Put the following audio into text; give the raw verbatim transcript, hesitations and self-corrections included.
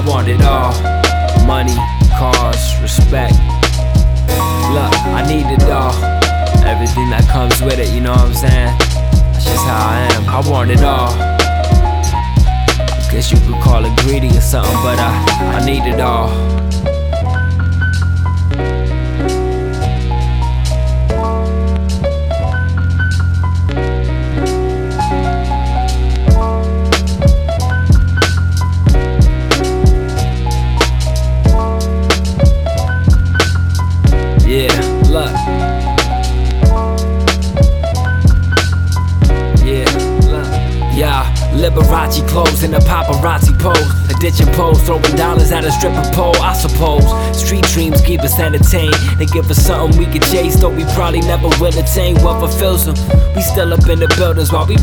want it all. Money, cars, respect. Look, I need it all. Everything that comes with it, you know what I'm saying? That's just how I am. I want it all. Guess you could call it greedy or something, but I, I need it all. Yeah, look. Yeah, look. Yeah, Liberace clothes in a paparazzi pose. Addiction pose, throwing dollars at a stripper pole, I suppose. Street dreams keep us entertained. They give us something we can chase, though we probably never will attain what fulfills them. We still up in the buildings while we